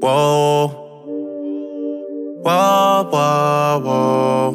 Whoa, whoa, whoa, whoa.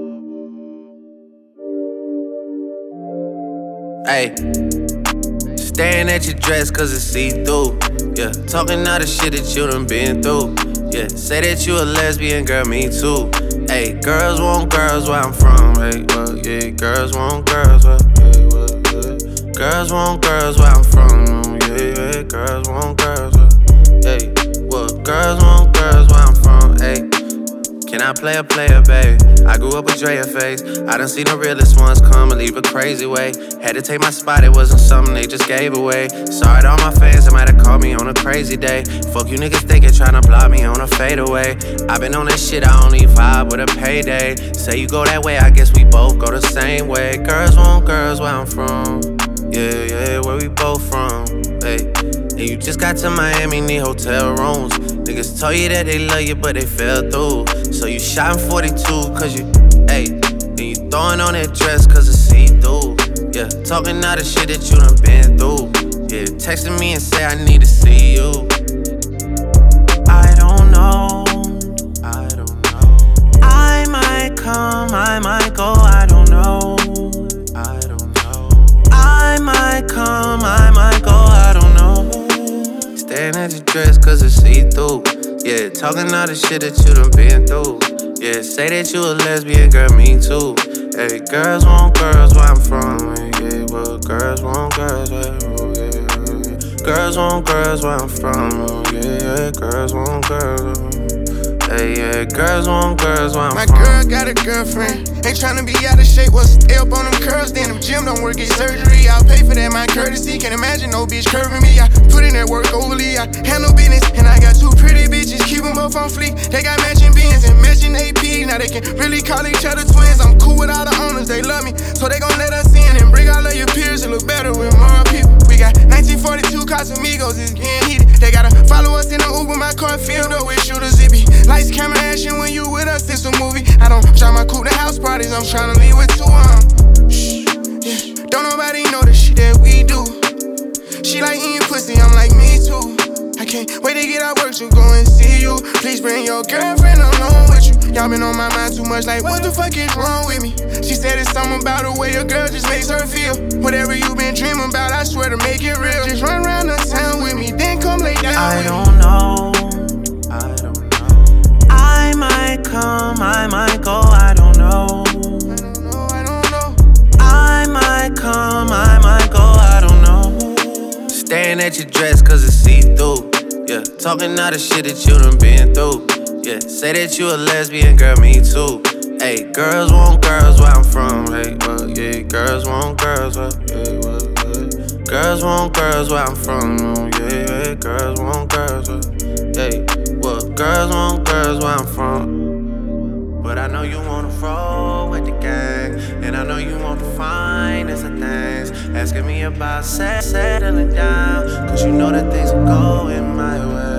Ay, staring at your dress cause it's see-through. Yeah, talking all the shit that you done been through. Yeah, say that you a lesbian, girl, me too. Ay, girls want girls where I'm from. Hey, well, yeah, girls want girls where, yeah, well, yeah. Girls want girls where I'm from. Yeah, yeah, girls want girls where, hey, well, girls want girls where I'm from. Hey, can I play a player, babe? I grew up with Drea face. I done seen the realest ones come and leave a crazy way. Had to take my spot, it wasn't something they just gave away. Sorry to all my fans that might have called me on a crazy day. Fuck you niggas thinking tryna block me on a fadeaway. I been on that shit, I only vibe with a payday. Say you go that way, I guess we both go the same way. Girls want girls where I'm from. Yeah, yeah, where we both from. Hey, and you just got to Miami, need hotel rooms. Niggas told you that they love you, but they fell through. So you shot in 42, cause you, hey, and you throwing on that dress cause it's see-through. Yeah, talking all the shit that you done been through. Yeah, texting me and say I need to see you. I don't know, I don't know. I might come, I might go, I don't know. I don't know. I might come, I might go, I don't know. Staring at your dress cause it's see-through. Yeah, talking all the shit that you done been through. Yeah, say that you a lesbian, girl, me too. Hey, girls want girls where I'm from. Yeah, well, girls want girls where, oh, yeah, yeah. Girls want girls where I'm from. Oh, yeah, yeah, girls want girls. Hey, yeah, girls want girls where I'm from. My girl got a girlfriend. Ain't tryna be out of shape. What's stay up on them curls? Then them gym don't work, get surgery. I'll pay for that, my courtesy. Can't imagine no bitch curving me. I put in that work overly. I handle business. And I got two pretty bitches. Keep them both on fleek. They got matching beans and matching AP. Now they can really call each other twins. I'm cool with all the owners. They love me. So they gon' let us in and bring all of your peers. It look better with more people. We got 1942 Casamigos. It's getting heated. They gotta follow us in the Uber. My car filled up with shooters. It be lights, camera, action. When you with us, it's a movie. I don't drive my coupe to house parties. I'm tryna leave with two shh, yeah. Don't nobody know the shit that we do. She like eating pussy, I'm like me too. I can't wait to get out work to go and see you. Please bring your girlfriend along with you. Y'all been on my mind too much, like what the fuck is wrong with me? She said it's something about the way a girl just makes her feel. Whatever you been dreaming about, I swear to make it real. Just run around the town with me, then come lay down I with don't know, I don't know. I might come, I might go, I don't know. I don't know. I might come, I might go, I don't know. Staring at your dress cause it's see-through. Yeah, talking all the shit that you done been through. Yeah, say that you a lesbian, girl, me too. Hey, girls want girls where I'm from. Hey, well, yeah, girls want girls where, yeah, well, yeah. Girls want girls where I'm from. Oh, yeah, yeah, girls want girls where, hey, well, girls want girls where I'm from. But I know you wanna roll with the gang, and I know you want the finest of things. Asking me about settling down, cause you know that things are going my way.